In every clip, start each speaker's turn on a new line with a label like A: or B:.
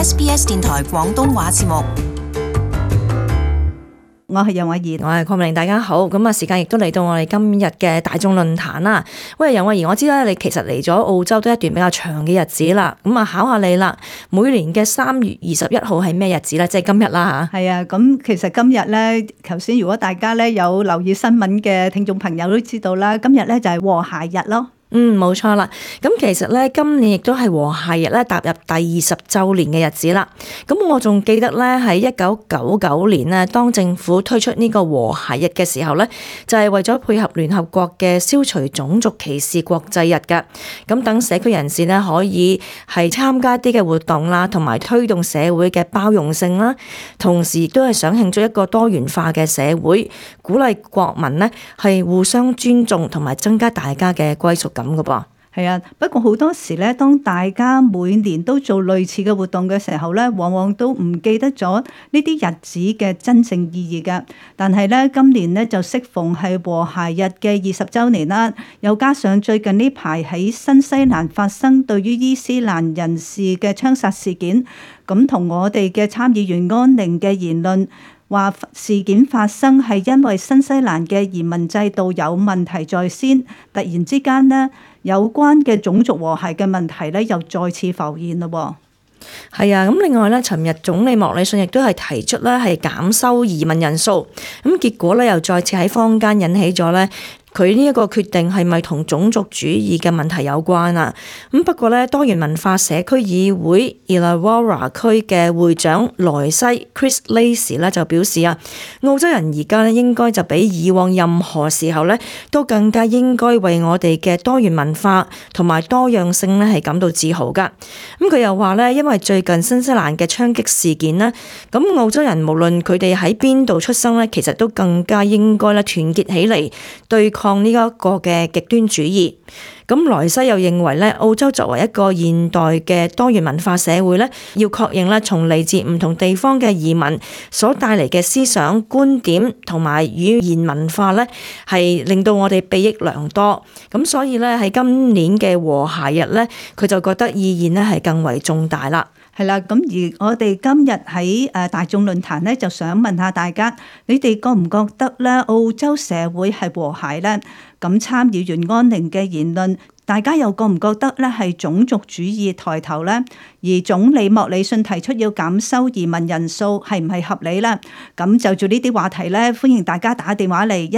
A: SBS 電台廣東話節目。
B: 我係楊慧儀，
C: 我係鄺美玲，大家好。咁啊，時間亦都嚟到我哋今日嘅大眾論壇啦。喂，楊慧儀，我知咧你其實嚟咗澳洲都一段比較長嘅日子啦。咁啊，考下你啦。每年嘅3月21號係咩日子咧？即係今日啦吓。
B: 係啊，咁其實今日咧，頭先如果大家咧有留意新聞嘅聽眾朋友都知道啦，今日咧就係和諧日咯。
C: 冇錯啦。咁其實咧，今年亦都係和諧日咧，踏入第20週年嘅日子啦。咁我仲記得咧，喺1999年咧，當政府推出呢個和諧日嘅時候咧，就係為咗配合聯合國嘅消除種族歧視國際日㗎。咁等社區人士咧可以係參加啲嘅活動啦，同埋推動社會嘅包容性啦，同時亦都係想慶祝一個多元化嘅社會，鼓勵國民呢係互相尊重，同埋增加大家嘅歸屬感。咁嘅噃，
B: 係啊。不過好多時咧，當大家每年都做類似嘅活動嘅時候咧，往往都唔記得咗呢啲日子嘅真正意義㗎。但係咧，今年咧就適逢係和諧日嘅20週年啦，又加上最近呢排喺新西蘭發生對於伊斯蘭人士嘅槍殺事件，咁同我哋嘅參議員安寧嘅言論，話事件發生係因為新西蘭嘅移民制度有問題在先，突然之間呢，有關嘅種族和諧嘅問題咧又再次浮現咯。
C: 係啊，咁另外咧，尋日總理莫里遜亦都係提出咧係減收移民人數，咁結果咧又再次喺坊間引起咗咧佢呢一個決定係咪同種族主義嘅問題有關啊？咁不過咧，多元文化社區議會 Illawarra 區嘅會長萊西 Chris Lacey 咧就表示啊，澳洲人而家咧應該就比以往任何時候咧都更加應該為我哋嘅多元文化同埋多樣性咧係感到自豪噶。咁佢又話咧，因為最近新西蘭嘅槍擊事件咧，咁澳洲人無論佢哋喺邊度出生咧，其實都更加應該咧團結起嚟對抗呢一個嘅極端主義。咁萊西又認為咧，澳洲作為一個現代嘅多元文化社會咧，要確認咧從嚟自唔同地方嘅移民所帶嚟嘅思想觀點同埋語言文化咧，係令到我哋裨益良多。咁所以咧喺今年嘅和諧日咧，佢就覺得意義咧係更為重大啦。
B: 係啦，咁而我哋今日喺大眾論壇咧，就想問下大家，你哋覺唔覺得咧澳洲社會係和諧咧？咁參議員安寧嘅言論，大家又覺唔覺得咧係種族主義抬頭咧？而總理莫里遜提出要減收移民人數，係唔係合理咧？咁就住呢啲話題咧，歡迎大家打電話嚟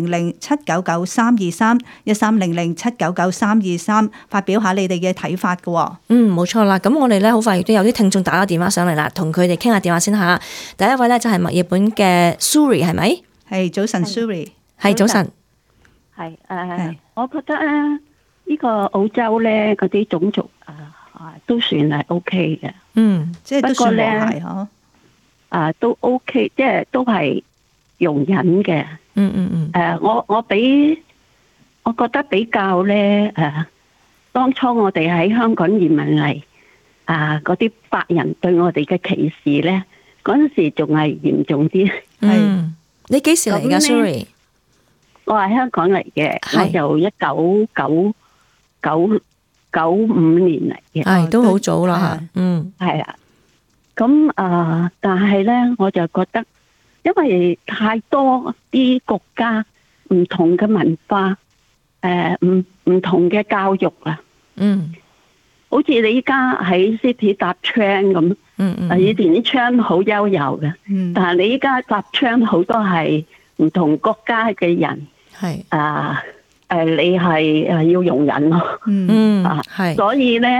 B: 1300-799-323 1300-799-323，發表下你哋嘅睇法㗎。
C: 冇錯啦。咁我哋咧好快亦都有啲聽眾打個電話上嚟啦，同佢哋傾下電話先嚇。第一位咧就係墨爾本嘅 Suri 係咪？
B: 係早晨 Suri。
C: 係早晨。
D: 係我覺得咧，呢個澳洲咧嗰啲種族都算係 OK 嘅。
B: 即係都算和諧嗬。
D: 都 OK， 即係都係容忍嘅。我覺得比較咧當初我哋喺香港移民嚟嗰啲白人對我哋嘅歧視咧，嗰陣時仲係嚴重啲。
C: 你幾時嚟㗎 Sorry？
D: 我係香港嚟嘅，我就1995年嚟嘅，
C: 係都好早啦吓。
D: 係啊。咁但係咧，我就覺得，因為太多啲國家唔同嘅文化，唔同嘅教育啦。好似你依家喺 City 搭 train 咁，以前啲 train 好悠遊嘅，但係你依家搭 train 好多係唔同國家嘅人。係你係要容忍咯，所以咧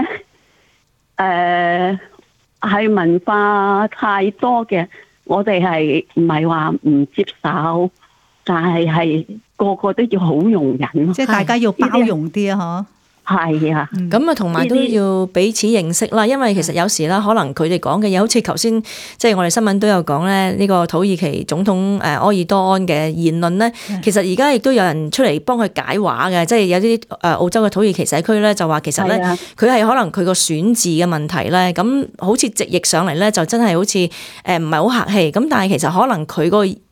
D: 係文化太多嘅，我哋係唔係話唔接受，但係個個都要好容忍咯，
B: 即係大家要包容啲啊，
D: 係啊，
C: 咁啊，同埋都要彼此認識啦。因為其實有時啦，可能佢哋講嘅嘢，好似頭先即係我哋新聞都有講咧，呢個土耳其總統埃爾多安嘅言論咧，其實而家亦都有人出嚟幫佢解話嘅，即係有啲澳洲嘅土耳其社區咧就話其實咧佢係可能佢個選字嘅問題咧，咁好似直譯上嚟咧就真係好似唔係好客氣，咁但係其實可能佢個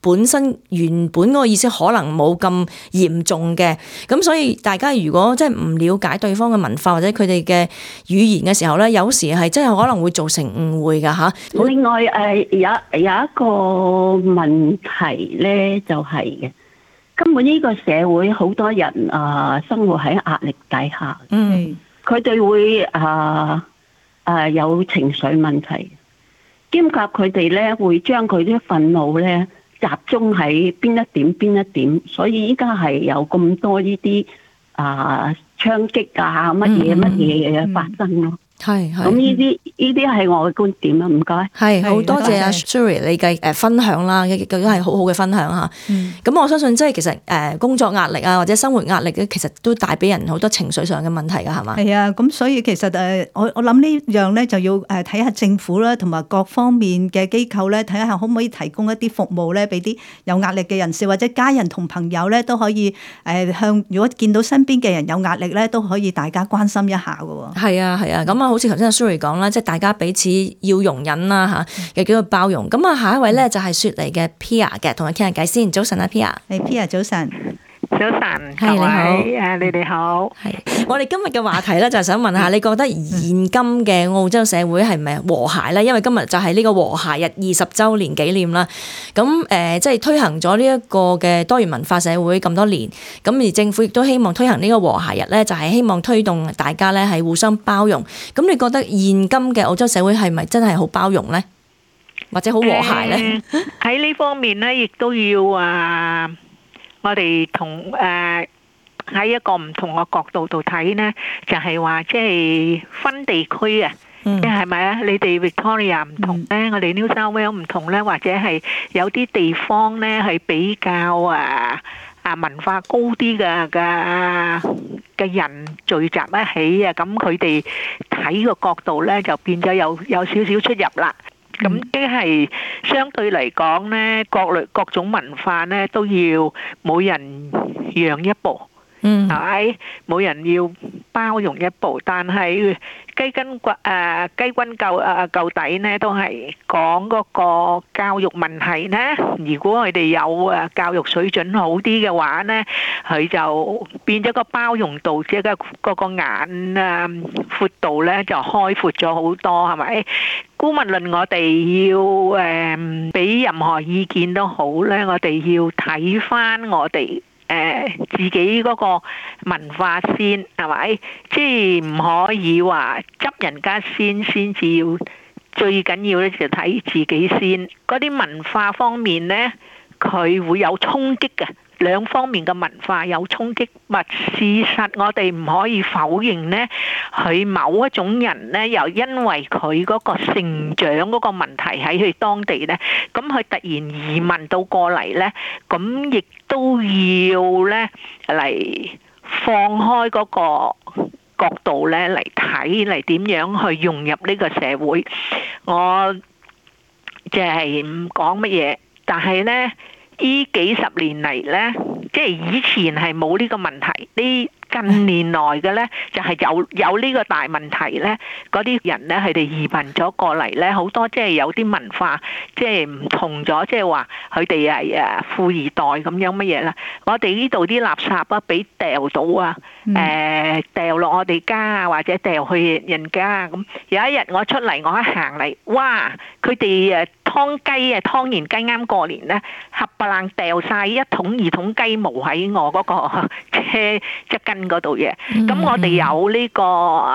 C: 本身原本嗰個意思可能冇咁嚴重嘅。咁所以大家如果即係唔了解對方嘅文化或者佢哋嘅語言嘅時候咧，有時係真係可能會造成誤會㗎嚇。
D: 另外有一個問題咧，就係嘅，根本呢個社會好多人生活喺壓力底下，佢哋會有情緒問題，兼夾佢哋咧會將佢啲憤怒咧集中喺邊一點，所以依家係有咁多呢啲槍擊乜嘢嘅發生咯。
C: 係，
D: 咁呢啲係我嘅觀點啊，唔該。
C: 係，好多謝阿 Shuri 你嘅分享啦，亦都係好好嘅分享嚇。咁我相信即係其實工作壓力啊，或者生活壓力咧，其實都帶俾人好多情緒上嘅問題㗎，係嘛？
B: 係啊，咁所以其實我諗呢樣咧就要睇下政府啦，同埋各方面嘅機構咧，睇下可唔可以提供一啲服務咧，俾啲有壓力嘅人士或者家人同朋友咧都可以如果見到身邊嘅人有壓力咧，都可以大家關心一下㗎喎。係
C: 啊，咁好似頭先阿 Shuri 講啦，即係大家彼此要容忍啦嚇，又叫做包容。咁下一位咧就係雪梨嘅 Pia 嘅，同佢傾下偈先。早晨啊 Pia。
B: Pia 早晨。
E: 早晨，各位，你哋好。
C: 係，我哋今日嘅話題咧就係想問下，你覺得現今嘅澳洲社會係咪和諧咧？因為今日就係呢個和諧日20週年紀念啦。咁即係推行咗呢一個嘅多元文化社會咁多年，咁而政府亦都希望推行呢個和諧日咧，就係希望推動大家咧係互相包容。咁你覺得現今嘅澳洲社會係咪真係好包容咧，或者好和諧咧？
E: 喺呢方面咧，亦都要我哋喺一個唔同嘅角度度睇呢，就係話即係分地區啊，即係咪啊？你哋 Victoria 唔同呢，我哋 New South Wales 唔同呢，或者係有啲地方呢係比較文化高啲嘅人聚集一起啊，咁佢哋睇個角度呢，就變咗有少少出入啦。咁即係相對嚟講呢，各種文化呢都要每人讓一步，係咪？每人要包容一步，但係歸根究底呢，都係講嗰個教育問題呢。如果佢哋有教育水準好啲嘅話呢，佢就變咗個包容度，即係嗰個眼闊度呢就開闊咗好多，係咪？姑勿論我哋要俾任何意見都好呢，我哋要睇翻我哋自己嗰個文化先，係咪？即係唔可以話執人家先至要，最緊要咧就睇自己先。嗰啲文化方面呢，佢會有衝擊嘅。兩方面嘅文化有衝擊，事實我哋唔可以否認呢，佢某一種人呢，又因為佢嗰個成長嗰個問題喺佢當地呢，咁佢突然移民到過嚟呢，咁亦都要呢嚟放開嗰個角度呢嚟睇，嚟點樣去融入呢個社會。我即係唔講乜嘢，但係呢，呢幾十年嚟呢，即係以前係冇呢個問題，呢近年來嘅呢，就係有呢個大問題呢。嗰啲人呢，佢哋移民咗過嚟呢，好多即係有啲文化即係唔同咗，即係話佢哋係富二代咁樣乜嘢啦。我哋呢度啲垃圾啊，俾掉到啊，掉落我哋家啊，或者掉去人家啊咁。有一日我出嚟，我一行嚟，哇！佢哋劏雞啊，劏完雞啱過年咧，冚唪唥掉晒1桶2桶雞毛喺我嗰個車側跟嗰度嘅。咁我哋有呢個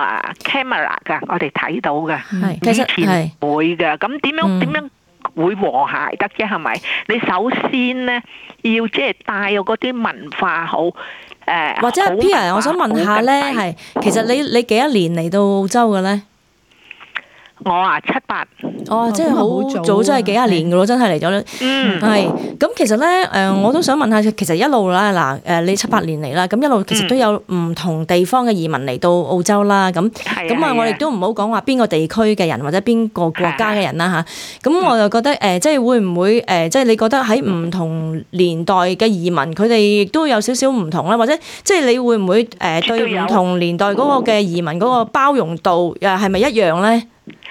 E: camera 噶，我哋睇到嘅。以前會嘅。咁點樣會和諧得啫？係咪？你首先咧要即係帶有嗰啲文化好
C: 或者 Pia， 我想問下咧，係其實你幾多年嚟到澳洲嘅咧？
E: 我7、8，
C: 即係好早，真係幾廿年噶咯，真係嚟咗咧。係咁，其實咧，我都想問下，其實一路啦，嗱，你7、8年嚟啦，咁一路其實都有唔同地方嘅移民嚟到澳洲啦。咁我哋都唔好講話邊個地區嘅人或者邊個國家嘅人啦嚇。咁我就覺得即係會唔會即係你覺得喺唔同年代嘅移民，佢哋亦都有少少唔同啦，或者即係你會唔會對唔同年代嗰個嘅移民嗰個包容度又係咪一樣咧？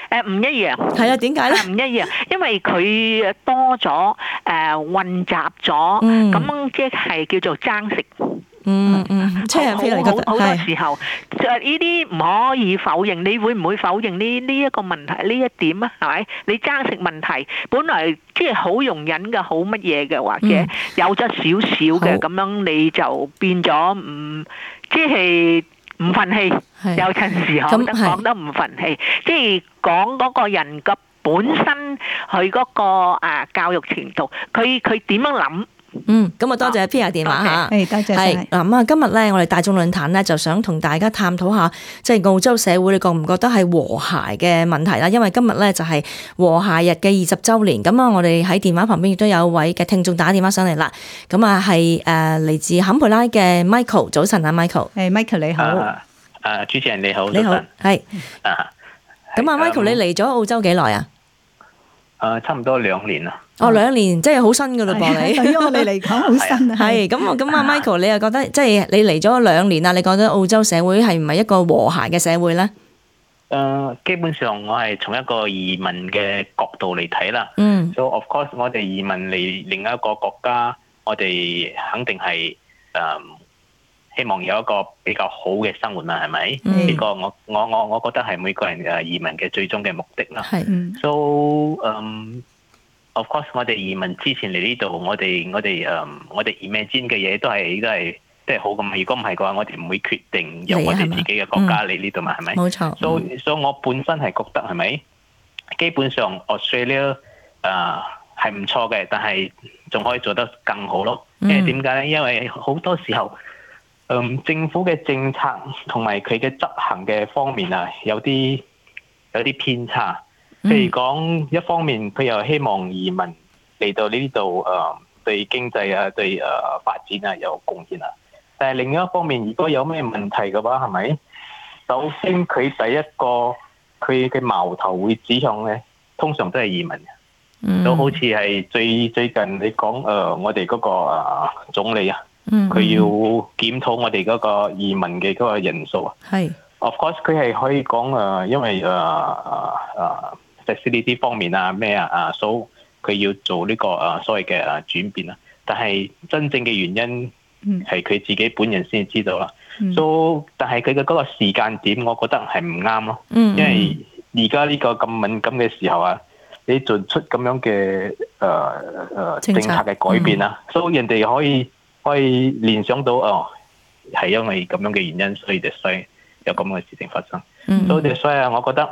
E: 唔一樣。
C: 係啊，點解咧？
E: 唔一樣，因為佢多咗混雜咗，咁即係叫做爭食。
C: 即係譬如你覺得
E: 好多時候，呢啲唔可以否認。你會唔會否認呢一個問題呢一點啊？係咪？你爭食問題，本來即係好容忍嘅，好乜嘢嘅，或者有咗少少嘅，咁樣你就變咗唔即係唔憤氣。有陣時講得唔憤氣，即係講嗰個人嘅本身佢嗰個教育程度，佢點樣諗？
C: 咁啊，多謝 Pia 電話嚇，
B: 多謝晒。
C: 咁啊，今日咧，我哋大眾論壇咧就想同大家探討下，即係澳洲社會，你覺唔覺得係和諧嘅問題啦？因為今日咧就係和諧日嘅20週年，咁啊，我哋喺電話旁邊亦都有位嘅聽眾打電話上嚟啦。咁啊，係嚟自坎培拉嘅 Michael， 早晨啊 Michael。Michael
B: 你好。
F: 主持人你好。
C: 你好。係。咁啊 Michael， 你嚟咗澳洲幾耐啊？
F: 差唔多2年啦。
C: 2年，即係好新㗎嘞噃你。
B: 對於我哋嚟講好新啊。
C: 係咁啊 Michael， 你又覺得即係你嚟咗2年啦？你覺得澳洲社會係唔係一個和諧嘅社會咧？
F: 基本上我係從一個移民嘅角度嚟睇啦。So of course， 我哋移民嚟另一個國家，我哋肯定係希望有一個比較好嘅生活啦，係咪？呢個我覺得係每個人移民嘅最終嘅目的啦。So of course， 我哋移民之前嚟呢度，我哋 imagine 嘅嘢都係好噶嘛。如果唔係嘅話，我哋唔會決定由我哋自己嘅國家嚟呢度嘛，係咪？
C: 冇錯。
F: 所以我本身係覺得係咪？基本上 Australia 係唔錯嘅，但係仲可以做得更好咯。因為點解咧？因為好多時候，政府嘅政策同埋佢嘅執行嘅方面啊，有啲偏差。譬如講，一方面佢又希望移民嚟到呢度對經濟啊、對發展啊有貢獻啊。但係另一方面，如果有咩問題嘅話，係咪？首先佢第一個佢嘅矛頭會指向咧，通常都係移民。都好似係最近你講我哋嗰個總理啊，佢要檢討我哋嗰個移民嘅嗰個人數啊。係。Of course 佢係可以講因為facility 方面啊咩啊所佢要做呢個所謂嘅轉變啦。但係真正嘅原因係佢自己本人先知道啦。但係佢嘅嗰個時間點，我覺得係唔啱咯。因為而家呢個咁敏感嘅時候啊，你做出咁樣嘅政策嘅改變啊，所以人哋可以聯想到係因為咁樣嘅原因，所以有咁嘅事情發生。所以我覺得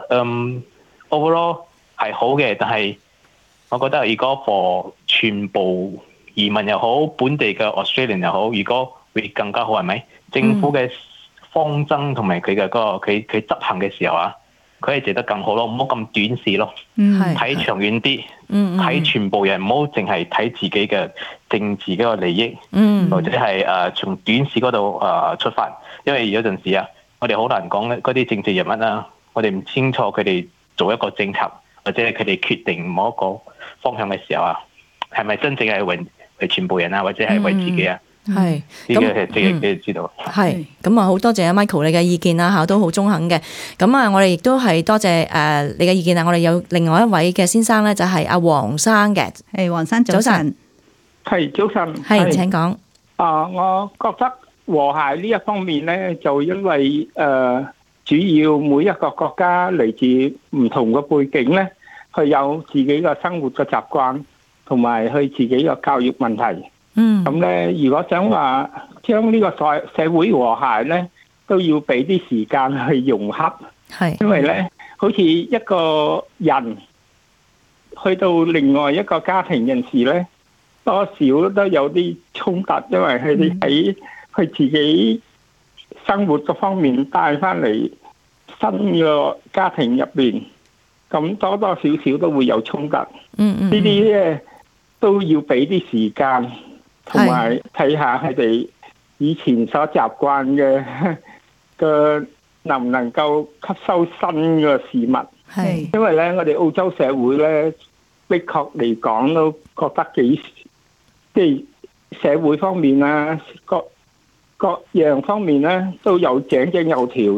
F: overall 係好嘅，但係我覺得如果 for 全部移民又好，本地嘅 Australian 又好，如果會更加好，係咪？政府嘅方針同埋佢嘅嗰個佢執行嘅時候啊，佢係做得更好咯，唔好咁短視咯，睇長遠啲，睇全部人，唔好淨係睇自己嘅政治嗰個利益，或者係從短視嗰度出發，因為有陣時啊，我哋好難講嗰啲政治人物啊，我哋唔清楚佢哋做一個政策或者係佢哋決定某一個方向嘅時候啊，係咪真正係為全部人啊，或者係為自己啊？係呢個係自己知道。
C: 係咁啊，好多謝 Michael 你嘅意見啦嚇，都好中肯嘅。咁啊，我哋亦都係多謝你嘅意見啊。我哋有另外一位嘅先生咧，就係阿黃生嘅。係黃生，早晨。
G: 係早晨。
C: 係請講。
G: 我覺得和諧呢一方面咧，就因為主要每一個國家嚟自唔同嘅背景咧，佢有自己嘅生活嘅習慣，同埋佢自己嘅教育問題。咁咧，如果想話將呢個社會和諧咧，都要俾啲時間去融合。係，因為咧，好似一個人去到另外一個家庭人士咧，多少都有啲衝突，因為佢哋喺佢自己生活嘅方面帶翻嚟新嘅家庭入邊，咁多多少少都會有衝突。呢啲咧都要俾啲時間。同埋睇下佢哋以前所習慣嘅能唔能夠吸收新嘅事物。係，因為咧我哋澳洲社會咧，的確嚟講都覺得即係社會方面啊，各樣方面咧都有井井有條嘅。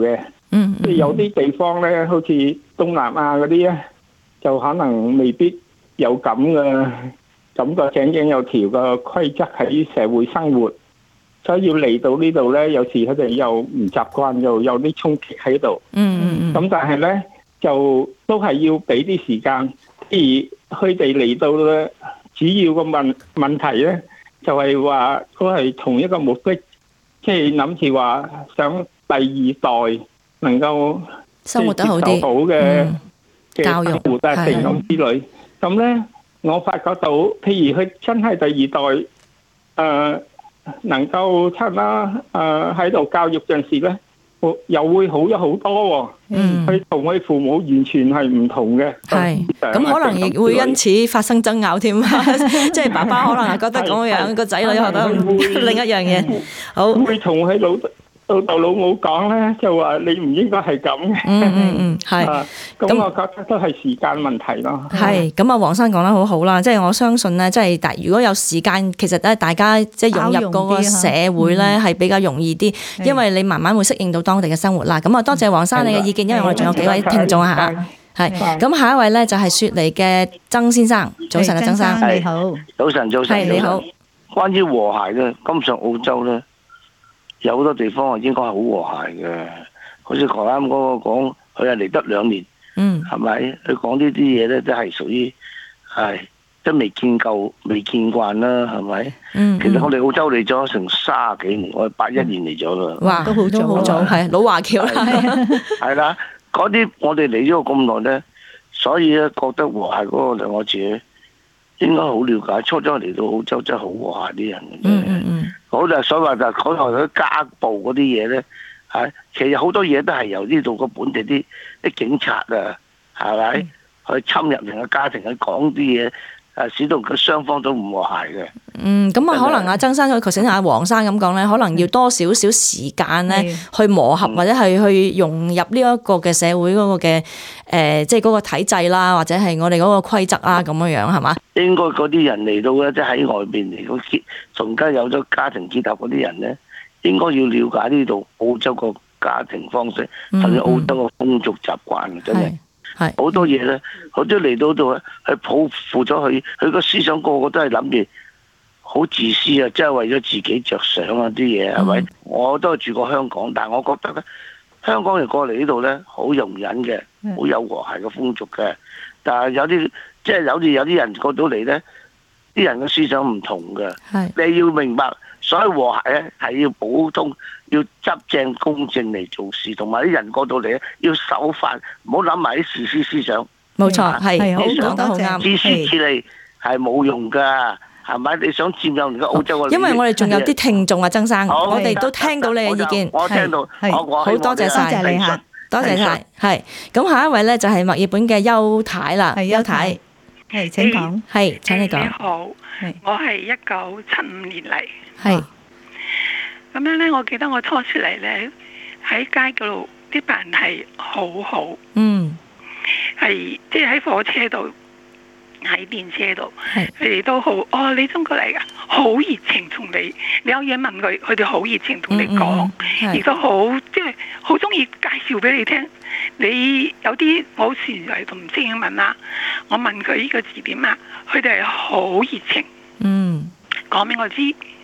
G: 即係有啲地方咧，好似東南亞嗰啲咧，就可能未必有咁嘅井井有條嘅規則喺社會生活，所以要嚟到呢度咧，有時佢哋又唔習慣，又有啲衝擊喺度。咁但係咧，就都係要俾啲時間。而佢哋嚟到咧，主要嘅問題咧，就係話都係同一個目的，即係諗住話想第二代能夠
C: 生活得好啲，
G: 好嘅
C: 教育
G: 生活啊，成咁之類。咁咧，我發覺到，譬如佢真係第二代，能夠差唔多喺度教育陣時咧，又會好咗好多喎。佢同佢父母完全係唔同嘅。
C: 係，咁可能亦會因此發生爭拗添。即係爸爸可能係覺得咁樣，個仔女覺得另一樣嘢。好，
G: 會同佢老豆老母講咧，就話你唔應該係咁嘅。
C: 係。
G: 咁我覺得都係時間問題咯。
C: 係，咁啊，黃生講得好好啦，即係我相信咧，即係如果有時間，其實咧大家即係融入嗰個社會咧係比較容易啲，因為你慢慢會適應到當地嘅生活啦。咁啊，多謝黃生你嘅意見，因為我哋仲有幾位聽眾嚇。係，咁下一位咧就係雪梨嘅曾先生，早晨啊，曾生，
B: 你好，
H: 早晨，
C: 你好。
H: 關於和諧咧，今上澳洲咧。有好多地方係應該係好和諧嘅，好似頭啱嗰個講，佢係嚟得2年，係咪？佢講呢啲嘢咧，都係屬於係都未見夠、未見慣啦，係咪？其實我哋澳洲嚟咗成30幾年，我係81年嚟咗啦。
C: 哇，都好早，係老華僑啦。
H: 係啦，嗰啲我哋嚟咗咁耐咧，所以咧覺得和諧嗰個2個字咧，應該好了解。初初嚟到澳洲真係好和諧啲人嘅。好就所謂就講話嗰啲家暴嗰啲嘢咧，其實好多嘢都係由呢度個本地啲警察啊，係咪去侵入人嘅家庭去講啲嘢，使到佢雙方都唔和諧嘅。
C: 咁啊，可能阿曾生佢頭先阿黃生咁講咧，可能要多少少時間咧去磨合，或者係去融入呢一個嘅社會嗰個嘅即係嗰個體制啦，或者係我哋嗰個規則啦，咁樣樣係嘛？應該嗰啲人嚟到咧，即係喺外邊嚟到從家有咗家庭結合嗰啲人咧，應該要了解呢度澳洲個家庭方式，甚至澳洲個風俗習慣，真係好多嘢咧，好多嚟到度咧，係抱負咗佢個思想，個個都係諗住好自私啊，即係為咗自己着想啊啲嘢係咪？我都係住過香港，但係我覺得咧，香港人過嚟呢度咧，好容忍嘅，好有和諧嘅風俗嘅，但係有啲即係有啲人過到嚟咧，啲人嘅思想唔同嘅，你要明白，所謂和諧咧係要普通，要執正公正嚟做事，同埋啲人過到嚟咧要守法，唔好諗埋啲自私思想。冇錯，係好講得好啱。自私自利係冇用㗎。係咪？你想佔有人嘅澳洲嘅？因為我哋仲有啲聽眾啊，曾生，我哋都聽到你嘅意見。我聽到，好多謝晒你嚇，多謝晒。係咁，下一位咧就係墨爾本嘅邱太啦。係邱太，係請講。係請你講。你好，我係1975年嚟。係咁樣咧，我記得我初出嚟咧喺街嗰度，啲白人係好好。係即係喺火車度。喺電車度，佢哋都好哦，你中國嚟噶，好熱情同你，你有嘢問佢，佢哋好熱情同你講，亦都好即係好中意介紹俾你聽。你有啲我好似係同唔識英文啦，我問佢呢個字點啊，佢哋係好熱情，講俾我知。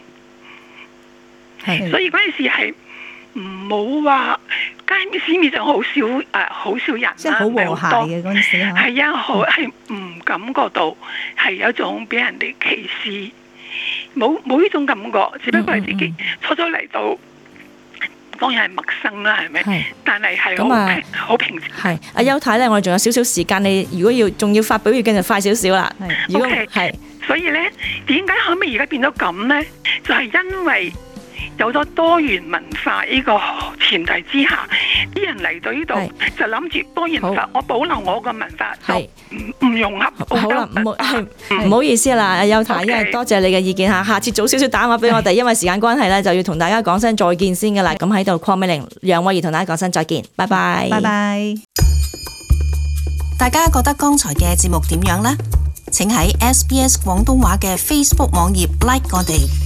C: 所以嗰陣時係唔好話街市面上好少人啦，即係好和諧嘅嗰陣時。係啊，好係唔感覺到係有一種俾人哋歧視，冇呢種感覺，只不過係自己初初嚟到，當然係陌生啦，係咪？但係係好平靜。係阿邱太咧，我哋仲有少少時間，你如果仲要發表意見就快少少啦。如果係，所以咧點解後尾而家變咗咁咧？就係因為有咗多元文化呢個前提之下，啲人嚟到呢度就諗住多元文化，我保留我個文化，係唔融合。好啦，唔好意思啦，阿邱太，因為多謝你嘅意見嚇，下次早少少打電話俾我哋，因為時間關係咧，就要同大家講聲再見先㗎啦。咁喺度，鄺美玲、楊慧儀同大家講聲再見，拜拜，拜拜。
A: 大家覺得剛才嘅節目點樣呢？請喺SBS 廣東話嘅 Facebook 網頁 like 我哋。